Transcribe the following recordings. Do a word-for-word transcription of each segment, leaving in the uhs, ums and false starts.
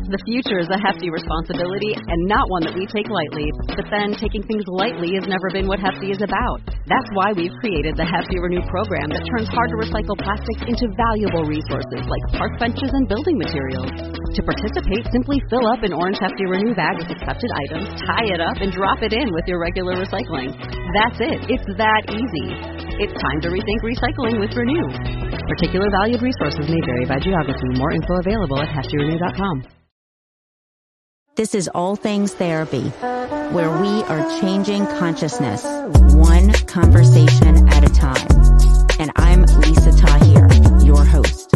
The future is a hefty responsibility and not one that we take lightly. But then taking things lightly has never been what Hefty is about. That's why we've created the Hefty Renew program that turns hard to recycle plastics into valuable resources like park benches and building materials. To participate, simply fill up an orange Hefty Renew bag with accepted items, tie it up, and drop it in with your regular recycling. That's it. It's that easy. It's time to rethink recycling with Renew. Particular valued resources may vary by geography. More info available at hefty renew dot com. This is All Things Therapy, where we are changing consciousness one conversation at a time. And I'm Lisa Tahir, your host.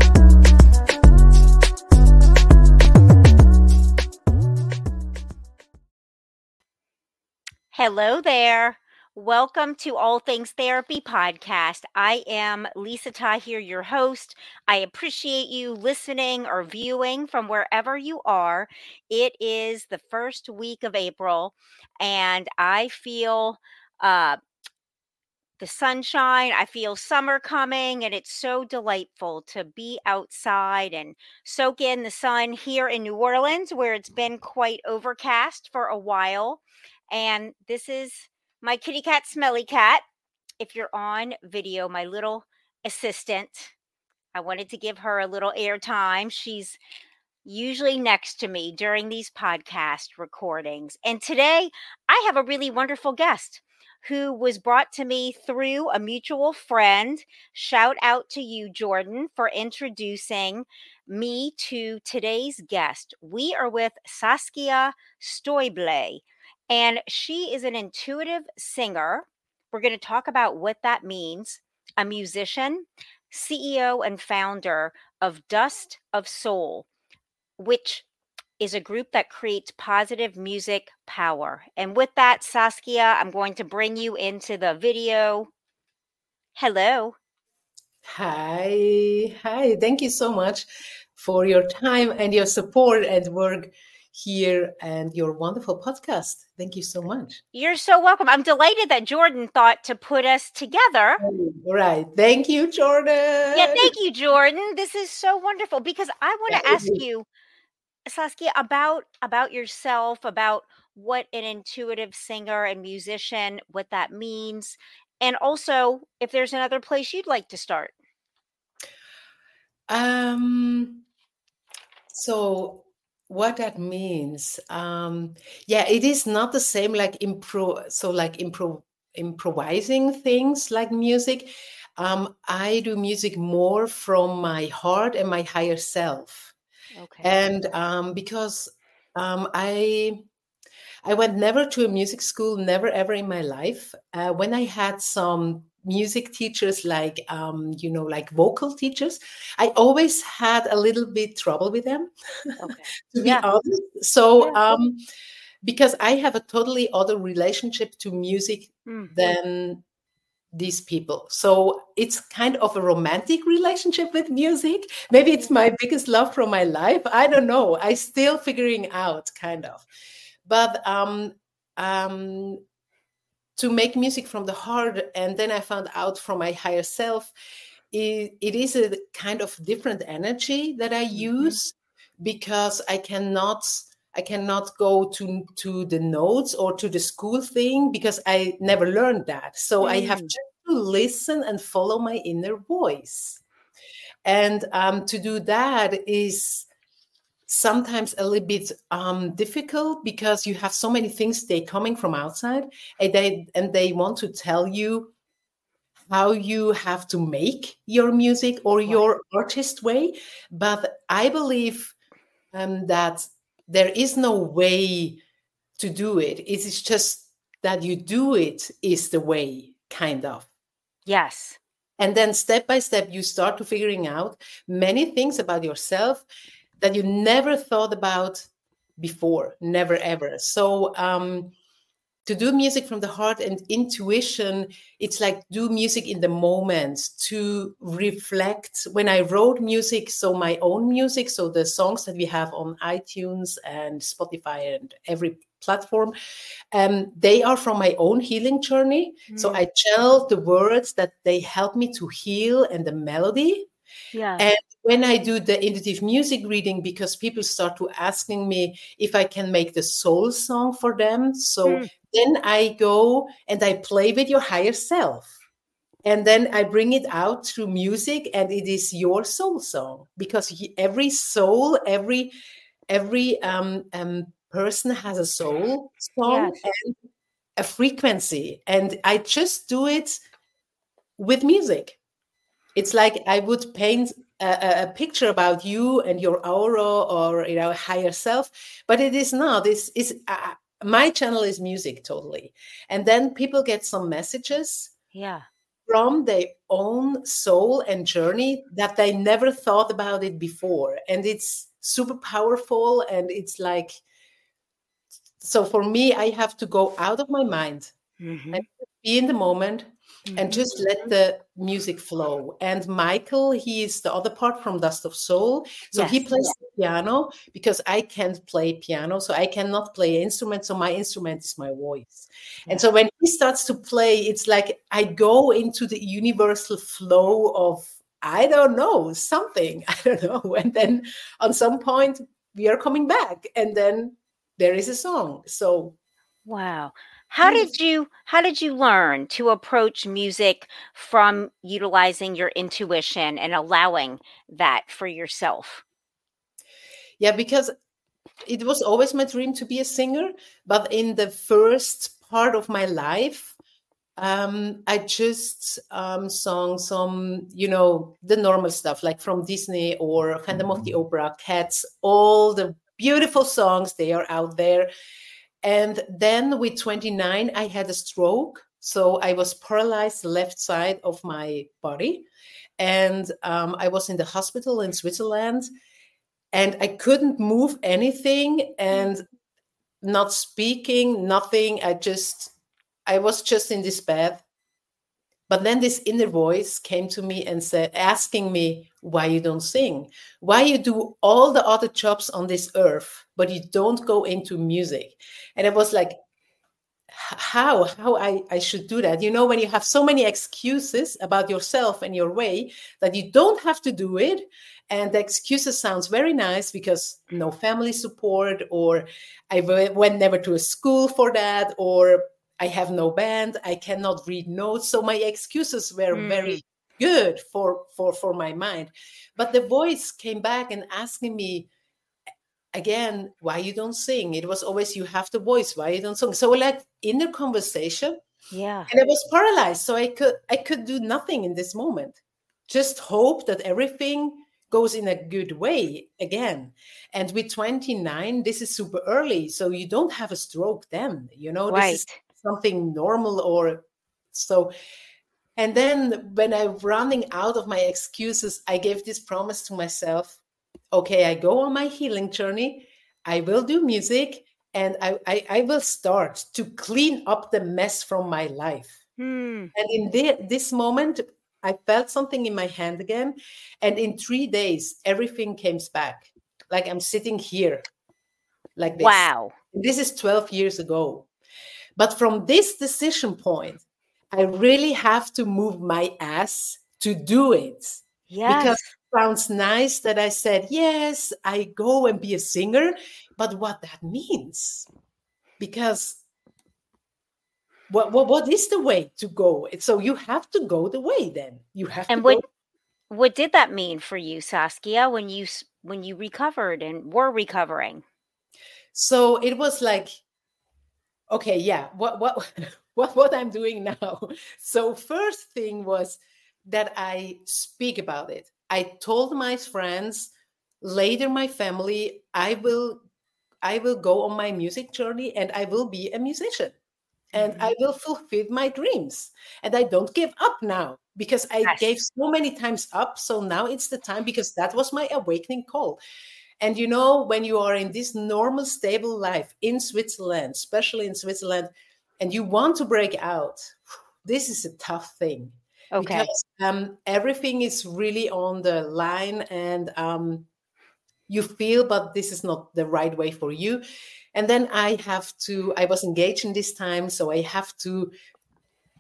Hello there. Welcome to All Things Therapy podcast. I am Lisa Tahir, your host. I appreciate you listening or viewing from wherever you are. It is the first week of April, and I feel uh, the sunshine. I feel summer coming, and it's so delightful to be outside and soak in the sun here in New Orleans, where it's been quite overcast for a while. And this is my kitty cat, Smelly Cat. If you're on video, my little assistant, I wanted to give her a little airtime. She's usually next to me during these podcast recordings. And today I have a really wonderful guest who was brought to me through a mutual friend. Shout out to you, Jordan, for introducing me to today's guest. We are with Saskia Stoible. And she is an intuitive singer. We're going to talk about what that means. A musician, C E O and founder of Dust of Soul, which is a group that creates positive music power. And with that, Saskia, I'm going to bring you into the video. Hello. Hi. Hi. Thank you so much for your time and your support and work here and your wonderful podcast. Thank you so much. You're so welcome. I'm delighted that Jordan thought to put us together. Right. Thank you, Jordan. Yeah, thank you, Jordan. This is so wonderful because I want to ask you, Saskia, about about yourself, about what an intuitive singer and musician, what that means, and also if there's another place you'd like to start. Um. So. What that means, um, yeah, it is not the same like impro. So like impro, improvising things like music. Um, I do music more from my heart and my higher self. Okay. And um, because um, I, I went never to a music school, never ever in my life. Uh, when I had some music teachers, like um, you know, like vocal teachers, I always had a little bit trouble with them. Okay. to Yeah. be honest. So, Yeah. um, because I have a totally other relationship to music Mm. than these people. So it's kind of a romantic relationship with music. Maybe it's my biggest love from my life. I don't know. I still figuring out kind of. But um, um, to make music from the heart, and then I found out from my higher self, it, it is a kind of different energy that I use, because I cannot I cannot go to to the notes or to the school thing, because I never learned that. So I have Mm. just to listen and follow my inner voice. And um, to do that is sometimes a little bit um, difficult, because you have so many things they coming from outside, and they and they want to tell you how you have to make your music or your artist way. But I believe um, that there is no way to do it. It is just that you do it is the way, kind of. Yes. And then step by step, you start to figuring out many things about yourself that you never thought about before, never ever. So um, to do music from the heart and intuition, it's like do music in the moment, to reflect. When I wrote music, so my own music, so the songs that we have on iTunes and Spotify and every platform, um, they are from my own healing journey. Mm. So I channel the words that they help me to heal, and the melody. Yeah. And when I do the intuitive music reading, because people start to asking me if I can make the soul song for them. So Mm. then I go and I play with your higher self. And then I bring it out through music, and it is your soul song, because he- every soul, every every um, um, person has a soul song Yes. and a frequency. And I just do it with music. It's like I would paint a, a picture about you and your aura, or you know, higher self, but it is not. It's, it's uh, my channel is music totally, and then people get some messages Yeah. from their own soul and journey that they never thought about it before, and it's super powerful. And it's like, so for me, I have to go out of my mind Mm-hmm. and be in the moment and Mm-hmm. just let the music flow. And Michael, he is the other part from Dust of Soul. So he Yes. plays the piano, because I can't play piano. So I cannot play instrument. So my instrument is my voice. And Yes. so when he starts to play, it's like I go into the universal flow of, I don't know, something. I don't know. And then on some point, we are coming back. And then there is a song. So Wow. How did you how did you learn to approach music from utilizing your intuition and allowing that for yourself? yeah, because it was always my dream to be a singer, but in the first part of my life, um, I just um, sung some, you know, the normal stuff, like from Disney or Phantom of the Opera, Cats, all the beautiful songs, they are out there. And then with twenty-nine, I had a stroke. So I was paralyzed the left side of my body. And um, I was in the hospital in Switzerland, and I couldn't move anything and not speaking, nothing. I just, I was just in this bed. But then this inner voice came to me and said, asking me why you don't sing, why you do all the other jobs on this earth, but you don't go into music. And I was like, how how I, I should do that. You know, when you have so many excuses about yourself and your way that you don't have to do it, and the excuses sounds very nice, because no family support, or I w- went never to a school for that, or I have no band, I cannot read notes. So my excuses were Mm. very good for for for my mind. But the voice came back and asking me again, why you don't sing. It was always, you have the voice, why you don't sing. So like inner conversation, Yeah. and I was paralyzed. So I could I could do nothing in this moment. Just hope that everything goes in a good way again. And with twenty-nine, this is super early. So you don't have a stroke then. You know, this is Right. something normal, or so. And then when I'm running out of my excuses, I gave this promise to myself. Okay, I go on my healing journey. I will do music, and I, I, I will start to clean up the mess from my life. Hmm. And in the, this moment, I felt something in my hand again. And in three days, everything came back. Like I'm sitting here, like this. Wow. This is twelve years ago. But from this decision point, I really have to move my ass to do it, because Yes. it sounds nice that I said, yes, I go and be a singer, but what that means, because what, what, what is the way to go? So you have to go the way then. You have to And what go. what did that mean for you, Saskia, when you s- when you recovered and were recovering? So it was like, okay, yeah, what, what, what, what I'm doing now. So first thing was that I speak about it. I told my friends, later my family, I will I will go on my music journey, and I will be a musician, and Mhm. I will fulfill my dreams. And I don't give up now, because I Yes. gave so many times up. So now it's the time, because that was my awakening call. And you know, when you are in this normal, stable life in Switzerland, especially in Switzerland, and you want to break out, this is a tough thing, Okay. because um, everything is really on the line, and um, you feel, but this is not the right way for you. And then I have to, I was engaged in this time, so I have to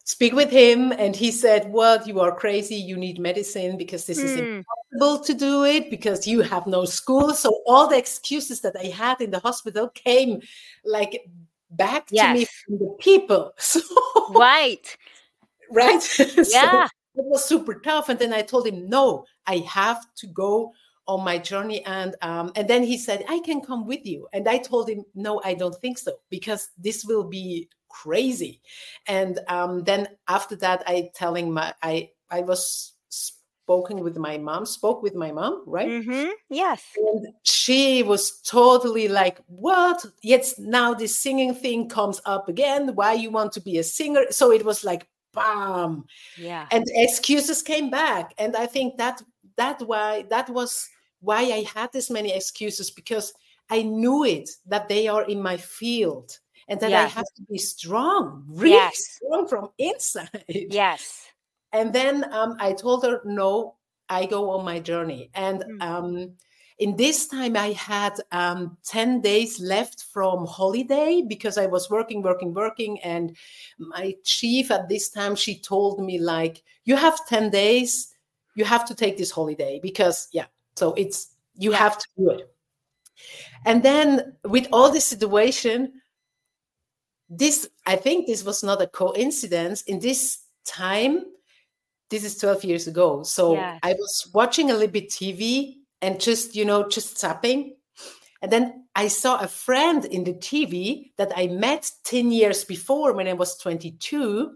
speak with him, and he said, "What? You are crazy. You need medicine because this is Mm. impossible to do it because you have no school." So all the excuses that I had in the hospital came like back to me Yes. from the people. So, Right. right? So Yeah. it was super tough. And then I told him, "No, I have to go on my journey." And um, and then he said, "I can come with you." And I told him, "No, I don't think so, because this will be crazy." And um, then after that, I telling my I I was spoken with my mom, spoke with my mom, right? Mm-hmm. Yes. And she was totally like, "What? Yes, now this singing thing comes up again. Why you want to be a singer?" So it was like, bam. Yeah. And excuses came back. And I think that that why that was why I had this many excuses, because I knew it, that they are in my field, and that Yes. I have to be strong, really Yes. strong from inside. Yes. And then um, I told her, "No, I go on my journey." And Mm. um, in this time, I had um, ten days left from holiday, because I was working, working, working. And my chief at this time, she told me, like, "You have ten days. You have to take this holiday, because, yeah, so it's, you Yeah. have to do it." And then with all this situation, this, I think this was not a coincidence. In this time, this is twelve years ago. So Yes. I was watching a little bit T V and just, you know, just zapping. And then I saw a friend in the T V that I met ten years before, when I was twenty-two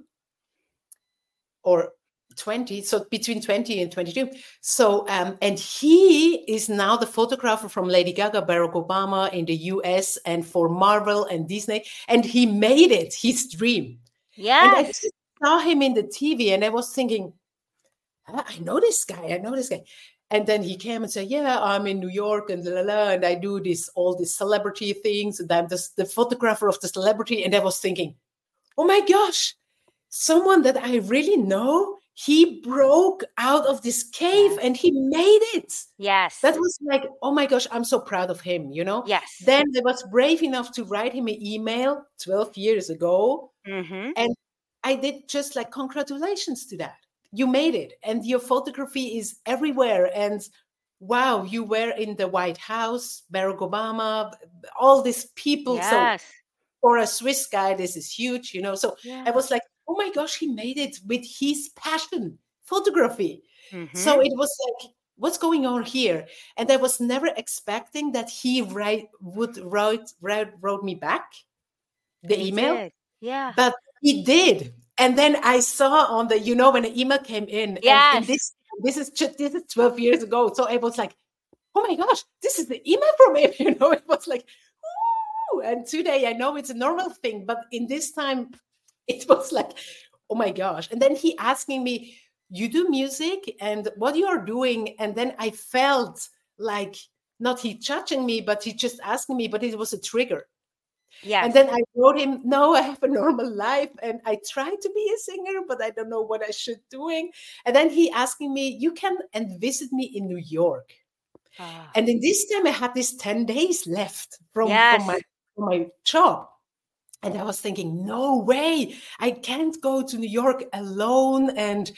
or twenty. So between twenty and twenty-two. So, um, and he is now the photographer from Lady Gaga, Barack Obama in the U S, and for Marvel and Disney. And he made it his dream. And I Yes. just saw him in the T V, and I was thinking, "Ah, I know this guy. I know this guy." And then he came and said, "Yeah, I'm in New York, and la, la, la, and I do this, all these celebrity things, and I'm just the photographer of the celebrity." And I was thinking, "Oh my gosh, someone that I really know, he broke out of this cave Yes. and he made it." Yes. That was like, oh my gosh, I'm so proud of him, you know? Yes. Then I was brave enough to write him an email twelve years ago. Mm-hmm. And I did just like, "Congratulations to that. You made it. And your photography is everywhere. And wow, you were in the White House, Barack Obama, all these people." Yes. So for a Swiss guy, this is huge, you know? So Yeah. I was like, oh my gosh, he made it with his passion, photography. Mm-hmm. So it was like, what's going on here? And I was never expecting that he write, would write, write, wrote me back the He email. did. Yeah. But he did. And then I saw on the, you know, when the email came in, Yes. and, and this this is just, this is twelve years ago. So I was like, oh my gosh, this is the email from him. You know, it was like, woo! And today I know it's a normal thing, but in this time it was like, oh my gosh. And then he asking me, "You do music, and what you are doing?" And then I felt like, not he judging me, but he just asking me, but it was a trigger. Yes. And then I wrote him, "No, I have a normal life, and I try to be a singer, but I don't know what I should doing." And then he asking me, "You can and visit me in New York." Ah. And in this time I had these ten days left from, Yes. from my from my job. And I was thinking, no way, I can't go to New York alone. And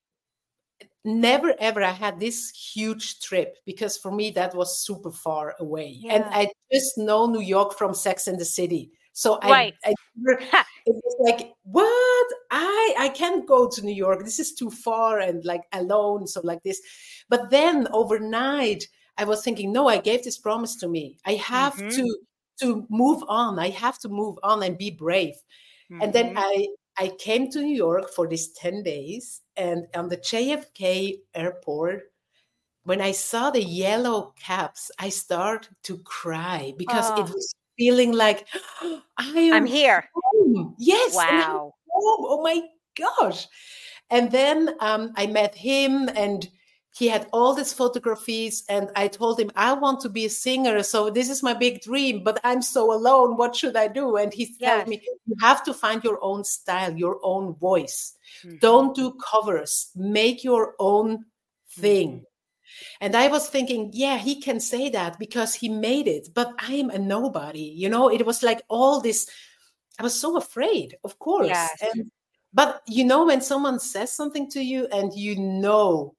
never ever I had this huge trip, because for me that was super far away. Yeah. And I just know New York from Sex and the City. So Right. I, I never, it was like, what? I I can't go to New York. This is too far, and like alone. So like this. But then overnight I was thinking, no, I gave this promise to me. I have Mhm. to to move on. I have to move on and be brave. And then Mhm. I I came to New York for these ten days, and on the J F K airport, when I saw the yellow caps, I started to cry, because it Oh. was feeling like, I am I'm here. home. Yes, and I'm Wow. home. Oh my gosh. And then um, I met him, and he had all these photographies, and I told him, I want to be a singer. So this is my big dream, but I'm so alone. What should I do? And he Yes. told me, you have to find your own style, your own voice. Mhm. Don't do covers. Make your own thing. Mhm. And I was thinking, yeah, he can say that because he made it, but I'm a nobody. You know, it was like all this. I was so afraid, of course. Yes. And But you know, when someone says something to you and you know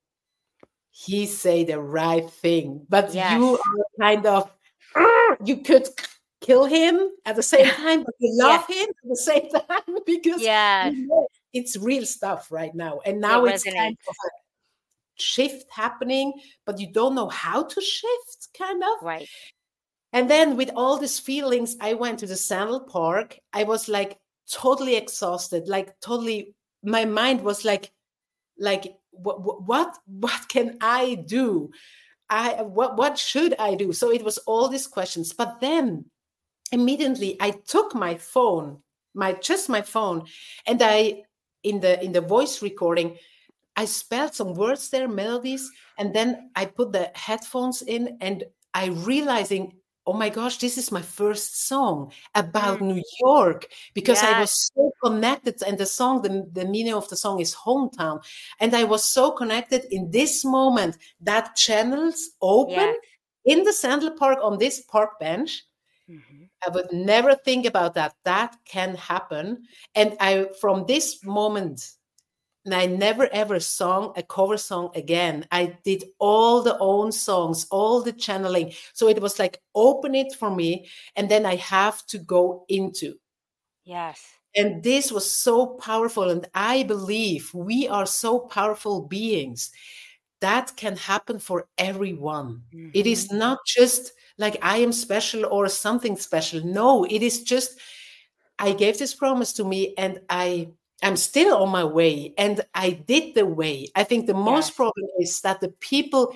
he say the right thing, but Yes. you are kind of, you could kill him at the same time, but you love Yeah. him at the same time because Yes. you know it's real stuff right now. And It now it's kind resonates. of a shift happening, but you don't know how to shift, kind of. Right. And then with all these feelings, I went to the Sandal Park. I was like totally exhausted, like totally, my mind was like, like, what, what, what can I do? I, what, what should I do? So it was all these questions. But then immediately I took my phone, my, just my phone. And I, in the, in the voice recording, I spelled some words there, melodies. And then I put the headphones in and I realizing, oh my gosh, this is my first song about mm. New York, because yes. I was so connected. And the song, the, the meaning of the song is hometown. And I was so connected in this moment that channels open yes. in the Sandal Park on this park bench. Mm-hmm. I would never think about that. That can happen. And I, from this moment, and I never ever sung a cover song again. I did all the own songs, all the channeling. So it was like, open it for me. And then I have to go into. Yes. And this was so powerful. And I believe we are so powerful beings. That can happen for everyone. Mm-hmm. It is not just like I am special or something special. No, it is just, I gave this promise to me and I... I'm still on my way, and I did the way. I think the most yes. problem is that the people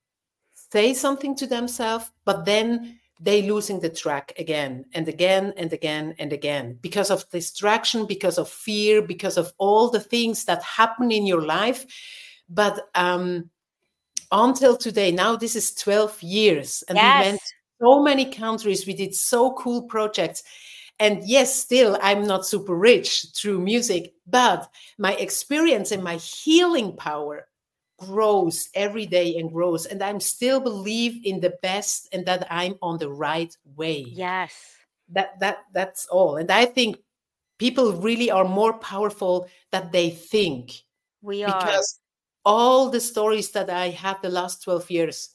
say something to themselves, but then they losing the track again and again and again and again because of distraction, because of fear, because of all the things that happen in your life. But um, until today, now this is twelve years, and yes. we went so many countries. We did so cool projects. And yes, still, I'm not super rich through music, but my experience and my healing power grows every day and grows. And I still believe in the best and that I'm on the right way. Yes. That that that's all. And I think people really are more powerful than they think. We are. Because all the stories that I had the last twelve years,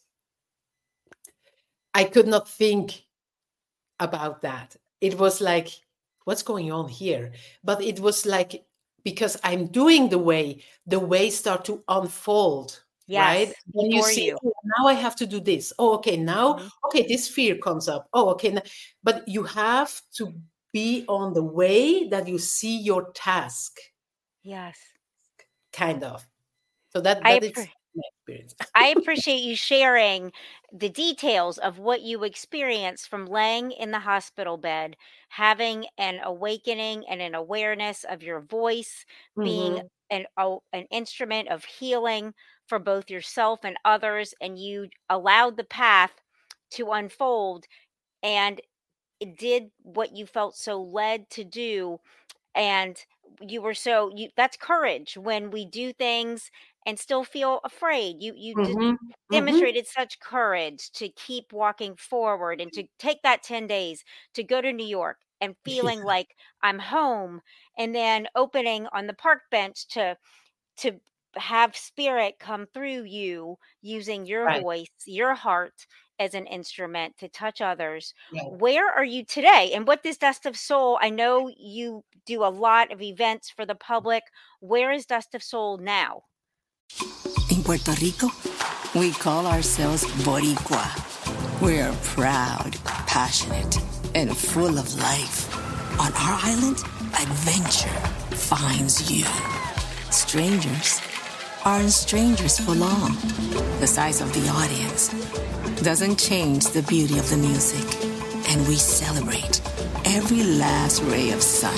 I could not think about that. It was like, what's going on here? But it was like, because I'm doing the way, the way start to unfold, yes, right? And you see, you. Oh, now I have to do this. Oh, okay, now, mm-hmm. okay, this fear comes up. Oh, okay. Now, but you have to be on the way that you see your task. Yes. Kind of. So that, that I is appre- my experience. I appreciate you sharing the details of what you experienced from laying in the hospital bed, having an awakening and an awareness of your voice, mm-hmm. being an, oh, an instrument of healing for both yourself and others, and you allowed the path to unfold, and it did what you felt so led to do. And you were so, you, that's courage when we do things and still feel afraid. You you mm-hmm. d- demonstrated mm-hmm. such courage to keep walking forward and to take that ten days to go to New York and feeling yeah. like I'm home, and then opening on the park bench to to have spirit come through you using your right. voice, your heart as an instrument to touch others. Yeah. Where are you today? And what does Dust of Soul? I know you do a lot of events for the public. Where is Dust of Soul now? In Puerto Rico, we call ourselves Boricua. We're proud, passionate, and full of life. On our island, adventure finds you. Strangers aren't strangers for long. The size of the audience doesn't change the beauty of the music, and we celebrate every last ray of sun.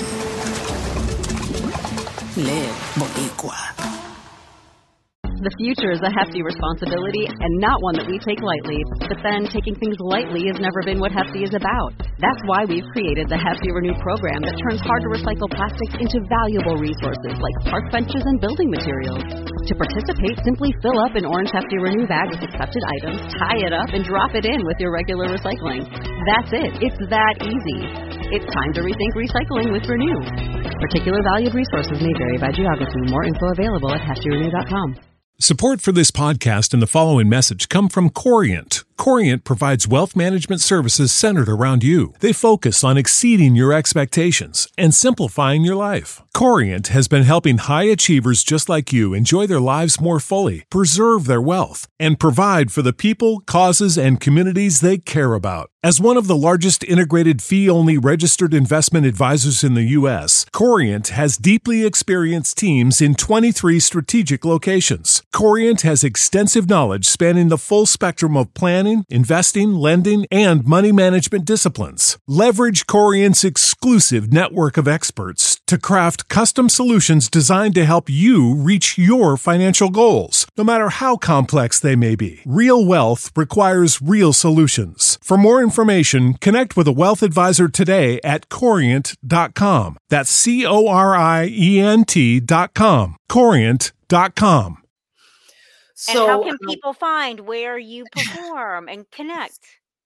Live Boricua. The future is a hefty responsibility and not one that we take lightly. But then taking things lightly has never been what Hefty is about. That's why we've created the Hefty Renew program that turns hard-to-recycle plastics into valuable resources like park benches and building materials. To participate, simply fill up an orange Hefty Renew bag with accepted items, tie it up, and drop it in with your regular recycling. That's it. It's that easy. It's time to rethink recycling with Renew. Particular valued resources may vary by geography. More info available at hefty renew dot com. Support for this podcast and the following message come from Corient. Corient provides wealth management services centered around you. They focus on exceeding your expectations and simplifying your life. Corient has been helping high achievers just like you enjoy their lives more fully, preserve their wealth, and provide for the people, causes, and communities they care about. As one of the largest integrated fee-only registered investment advisors in the U S, Corient has deeply experienced teams in twenty-three strategic locations. Corient has extensive knowledge spanning the full spectrum of planning, investing, lending, and money management disciplines. Leverage Corient's exclusive network of experts to craft custom solutions designed to help you reach your financial goals, no matter how complex they may be. Real wealth requires real solutions. For more information, connect with a wealth advisor today at corient dot com. That's C O R I E N T dot com. corient dot com. So, and how can people find where you perform and connect?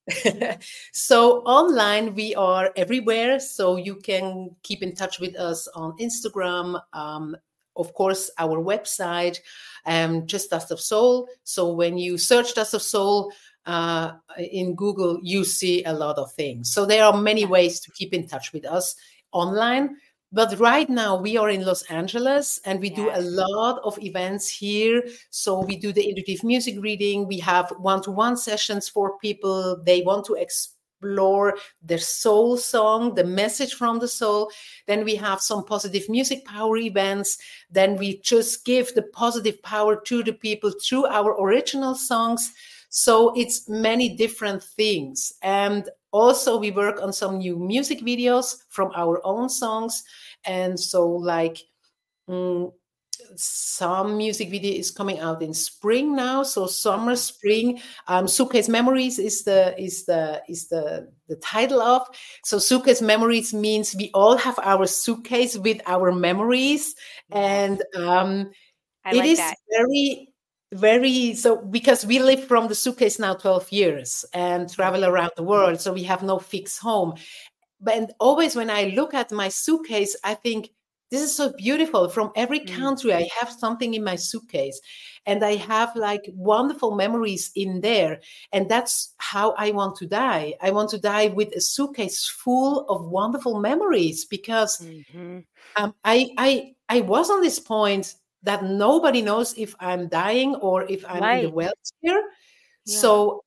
So online, we are everywhere. So you can keep in touch with us on Instagram. Um, of course, our website, um, just Dust of Soul. So when you search Dust of Soul uh, in Google, you see a lot of things. So there are many ways to keep in touch with us online. But right now we are in Los Angeles and we yes. do a lot of events here. So we do the intuitive music reading. We have one-to-one sessions for people. They want to explore their soul song, the message from the soul. Then we have some positive music power events. Then we just give the positive power to the people through our original songs. So it's many different things. And also we work on some new music videos from our own songs. And so like um, some music video is coming out in spring now. So summer, spring, um, Suitcase Memories is the is the is the the title of. So Suitcase Memories means we all have our suitcase with our memories. And um, I it like is that. very Very, so because we live from the suitcase now twelve years and travel around the world. So we have no fixed home. But and always when I look at my suitcase, I think this is so beautiful. From every country, I have something in my suitcase and I have like wonderful memories in there. And that's how I want to die. I want to die with a suitcase full of wonderful memories because mm-hmm. um, I, I, I was on this point that nobody knows if I'm dying or if I'm right. in the wheelchair. Yeah. So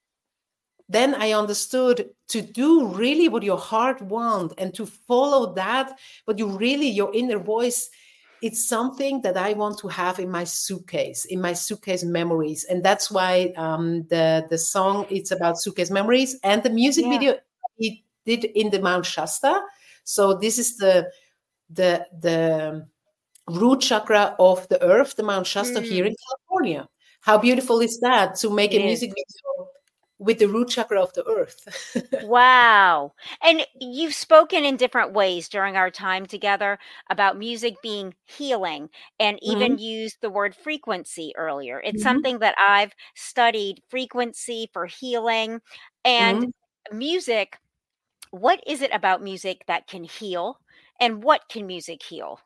then I understood to do really what your heart wants and to follow that, but you really, your inner voice, it's something that I want to have in my suitcase, in my suitcase memories. And that's why um, the, the song, it's about suitcase memories, and the music yeah. video he did in the Mount Shasta. So this is the, the, the, root chakra of the earth, the Mount Shasta mm. here in California. How beautiful is that to make it a music is. video with the root chakra of the earth? Wow. And you've spoken in different ways during our time together about music being healing and even mm-hmm. used the word frequency earlier. It's mm-hmm. something that I've studied, frequency for healing and mm-hmm. music. What is it about music that can heal, and what can music heal?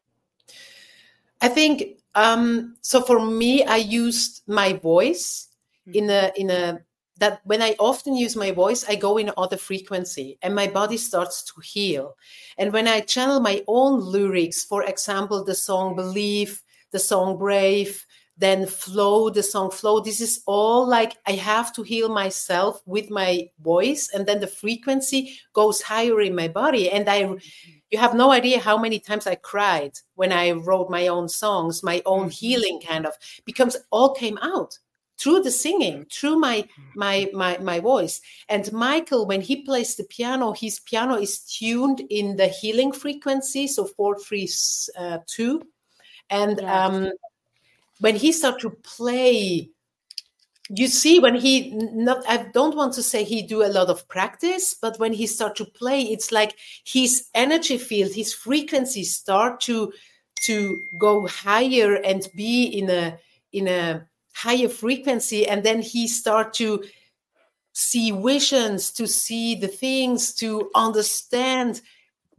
I think, um, so for me, I used my voice in a, in a, that when I often use my voice, I go in other frequency and my body starts to heal. And when I channel my own lyrics, for example, the song Believe, the song Brave, then Flow, the song Flow, this is all like I have to heal myself with my voice. And then the frequency goes higher in my body. And I, you have no idea how many times I cried when I wrote my own songs, my own mm-hmm. healing kind of, because all came out through the singing, through my, my, my, my voice. And Michael, when he plays the piano, his piano is tuned in the healing frequency. So four, three, uh, two. And yes. um, when he started to play, you see when he, not, I don't want to say he do a lot of practice, but when he start to play, it's like his energy field, his frequency start to, to go higher and be in a, in a higher frequency. And then he start to see visions, to see the things, to understand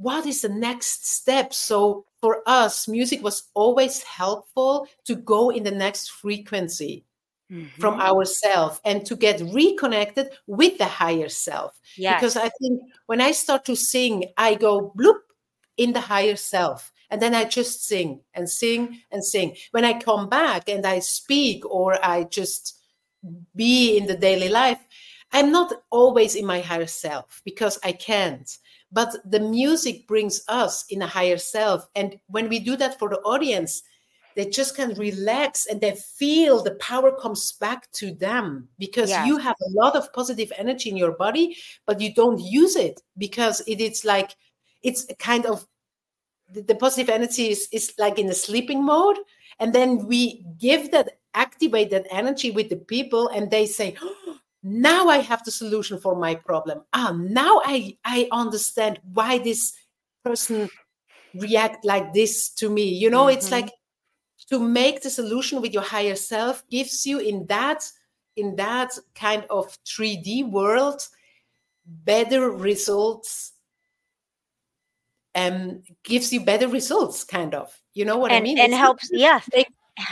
what is the next step? So for us, music was always helpful to go in the next frequency mm-hmm. from ourselves and to get reconnected with the higher self. Yes. Because I think when I start to sing, I go bloop in the higher self. And then I just sing and sing and sing. When I come back and I speak or I just be in the daily life, I'm not always in my higher self because I can't. But the music brings us in a higher self. And when we do that for the audience, they just can relax and they feel the power comes back to them because yes. you have a lot of positive energy in your body, but you don't use it because it is like, it's a kind of, the, the positive energy is, is like in a sleeping mode. And then we give that, activate that energy with the people and they say, oh, now I have the solution for my problem. Ah, now I, I understand why this person react like this to me. You know, mm-hmm. it's like to make the solution with your higher self gives you in that, in that kind of three D world, better results, and um, gives you better results, kind of. You know what and, I mean? And it's helps, yes. Make,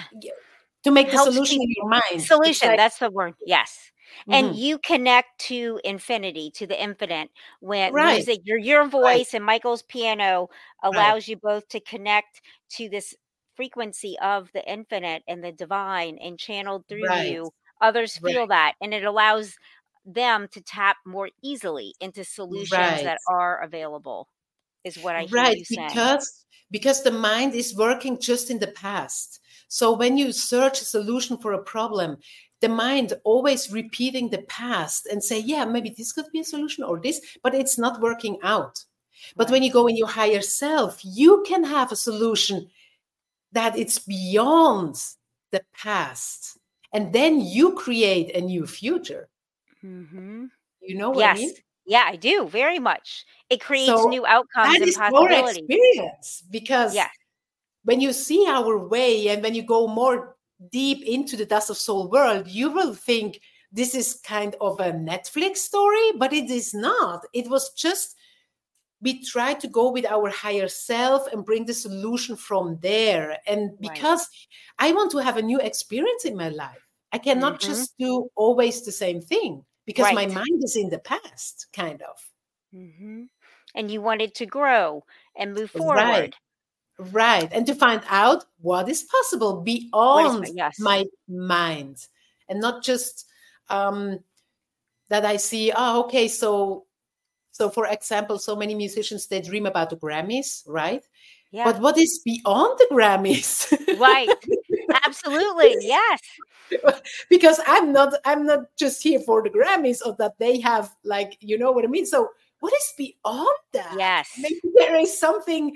to make the helps solution in your mind. Solution, like, that's the word, yes. And mm-hmm. you connect to infinity, to the infinite, when right. music, your your voice right. and Michael's piano allows right. you both to connect to this frequency of the infinite and the divine and channeled through right. you. Others feel right. that, and it allows them to tap more easily into solutions right. that are available, is what I hear right. you saying. Because, because the mind is working just in the past. So when you search a solution for a problem, the mind always repeating the past and say, yeah, maybe this could be a solution or this, but it's not working out. But right. when you go in your higher self, you can have a solution that it's beyond the past. And then you create a new future. Mm-hmm. You know what yes. I mean? Yeah, I do, very much. It creates so new outcomes that and is possibilities. More experience because yeah. when you see our way and when you go more deep into the Dust of Soul world, you will think this is kind of a Netflix story, but it is not. It was just, we tried to go with our higher self and bring the solution from there. And because right. I want to have a new experience in my life, I cannot mm-hmm. just do always the same thing because right. my mind is in the past, kind of. Mm-hmm. And you wanted to grow and move forward. Right. Right. And to find out what is possible beyond is, yes. my mind. And not just um, that I see, oh, okay, so, so for example, so many musicians, they dream about the Grammys, right? Yeah. But what is beyond the Grammys? Right. Absolutely. Yes. Because I'm not, I'm not just here for the Grammys or that they have, like, you know what I mean? So what is beyond that? Yes. Maybe there is something,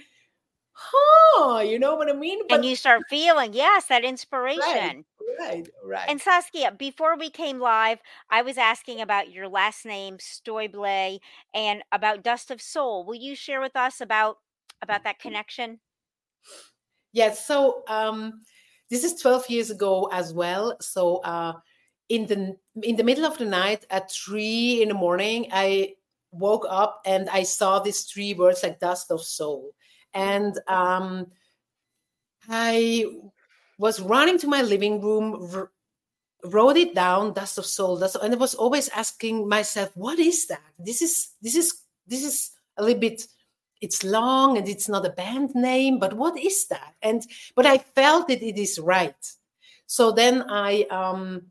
huh, you know what I mean? But, and you start feeling, yes, that inspiration. Right, right, right. And Saskia, before we came live, I was asking about your last name, Stoible, and about Dust of Soul. Will you share with us about, about that connection? Yes, so um, this is twelve years ago as well. So uh, in the in the middle of the night at three in the morning, I woke up and I saw these three words like Dust of Soul. And um, I was running to my living room, r- wrote it down, Dust of Soul, Dust of, and I was always asking myself, what is that? This is this is this is a little bit, it's long and it's not a band name, but what is that? And but I felt that it is right. So then I um,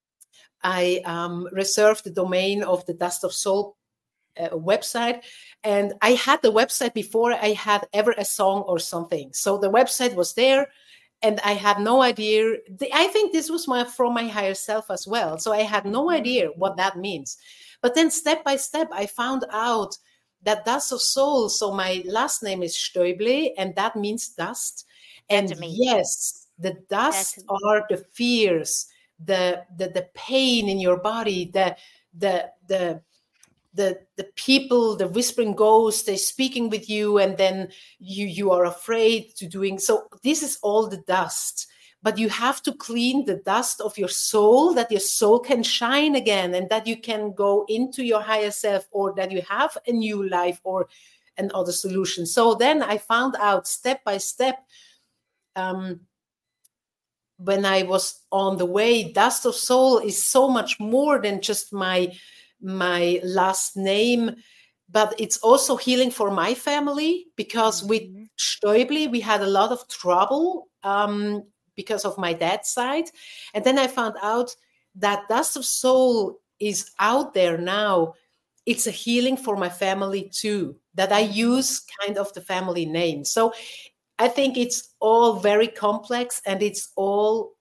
I um, reserved the domain of the Dust of Soul uh, website. And I had the website before I had ever a song or something. So the website was there and I had no idea. I think this was my from my higher self as well. So I had no idea what that means. But then step by step, I found out that Dust of Soul. So my last name is Stoible and that means dust. And yes, the dust That's are the fears, the, the, the pain in your body, the, the, the, the the people, the whispering ghosts, they're speaking with you and then you you are afraid to doing so. This is all the dust, but you have to clean the dust of your soul, that your soul can shine again and that you can go into your higher self, or that you have a new life or and other solutions. So then I found out step by step, um, when I was on the way, Dust of Soul is so much more than just my, my last name, but it's also healing for my family, because with Stäubli, we had a lot of trouble um, because of my dad's side. And then I found out that Dust of Soul is out there now. It's a healing for my family too, that I use kind of the family name. So I think it's all very complex, and it's all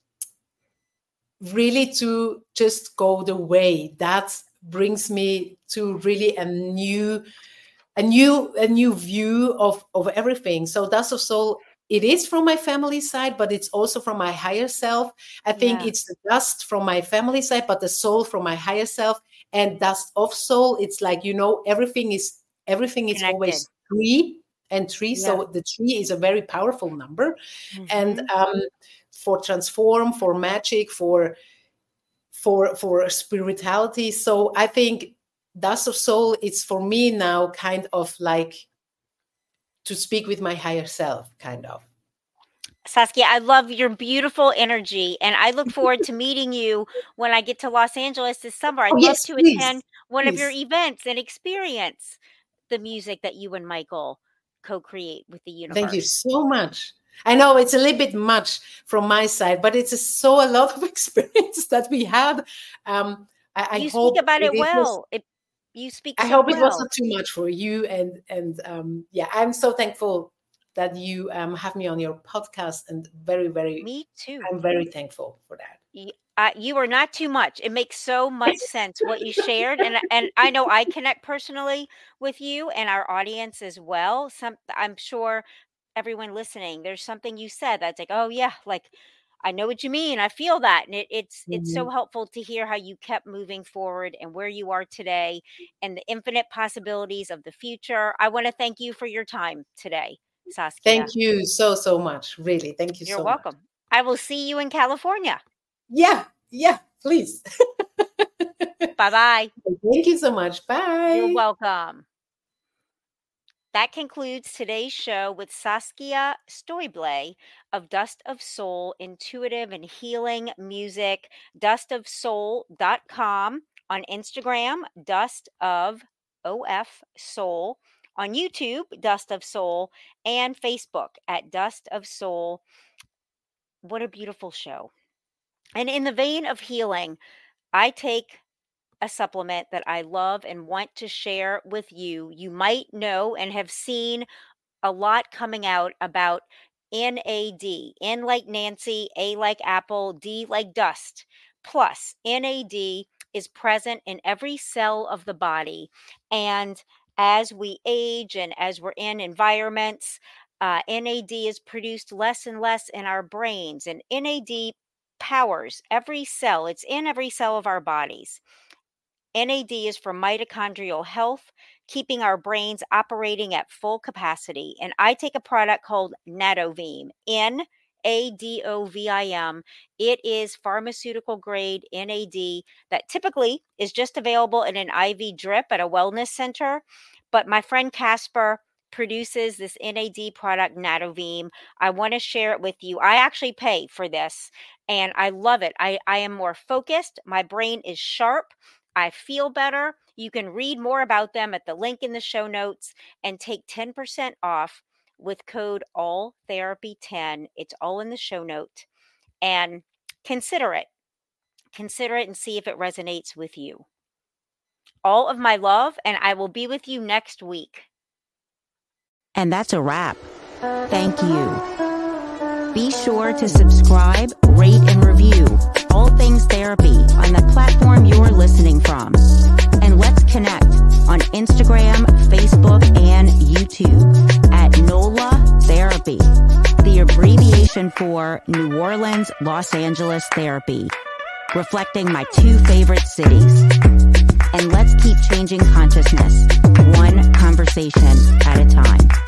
really to just go the way. That brings me to really a new, a new, a new view of, of everything. So Dust of Soul, it is from my family side, but it's also from my higher self. I think Yeah. it's the dust from my family side, but the soul from my higher self. And Dust of Soul, it's like, you know, everything is everything is Connected. always three and three. Yeah. So the three is a very powerful number. Mhm. And um, for transform, for magic, for for for spirituality. So I think Dust of Soul, it's for me now kind of like to speak with my higher self, kind of. Saskia, I love your beautiful energy, and I look forward to meeting you when I get to Los Angeles this summer. I'd Oh, love yes, to please, attend one of your please. events and experience the music that you and Michael co-create with the universe. Thank you so much. I know it's a little bit much from my side, but it's a, so a lot of experience that we had. Um, I, I You hope speak about it was- well. It, you speak I so hope it well. wasn't too much for you, and and um, yeah, I'm so thankful that you um, have me on your podcast, and very, very, Me too. I'm very thankful for that. Y- uh, you are not too much. It makes so much sense what you shared, and and I know I connect personally with you and our audience as well. Some I'm sure everyone listening, there's something you said that's like, oh yeah, like I know what you mean. I feel that, and it, it's it's so helpful to hear how you kept moving forward and where you are today, and the infinite possibilities of the future. I want to thank you for your time today, Saskia. Thank you so, so much. Really. Thank you You're so welcome. much. I will see you in California. Yeah. Yeah. Please. Bye bye. Thank you so much. Bye. You're welcome. That concludes today's show with Saskia Stäubli of Dust of Soul Intuitive and Healing Music, dust of soul dot com, on Instagram, Dust of O F Soul, on YouTube, Dust of Soul, and Facebook at Dust of Soul. What a beautiful show. And in the vein of healing, I take a supplement that I love and want to share with you. You might know and have seen a lot coming out about N A D. N like Nancy, A like apple, D like dust. Plus, N A D is present in every cell of the body. And as we age and as we're in environments, uh, N A D is produced less and less in our brains. And N A D powers every cell. It's in every cell of our bodies. N A D is for mitochondrial health, keeping our brains operating at full capacity. And I take a product called Nadovim, N A D O V I M. It is pharmaceutical grade N A D that typically is just available in an I V drip at a wellness center. But my friend Casper produces this N A D product, Nadovim. I want to share it with you. I actually pay for this, and I love it. I, I am more focused. My brain is sharp. I feel better. You can read more about them at the link in the show notes and take ten percent off with code all therapy ten. It's all in the show note. And consider it. Consider it and see if it resonates with you. All of my love, and I will be with you next week. And that's a wrap. Thank you. Be sure to subscribe, rate, and review All Things Therapy on the platform you're listening from. And let's connect on Instagram, Facebook, and YouTube at NOLA Therapy, the abbreviation for New Orleans, Los Angeles Therapy, reflecting my two favorite cities. And let's keep changing consciousness, one conversation at a time.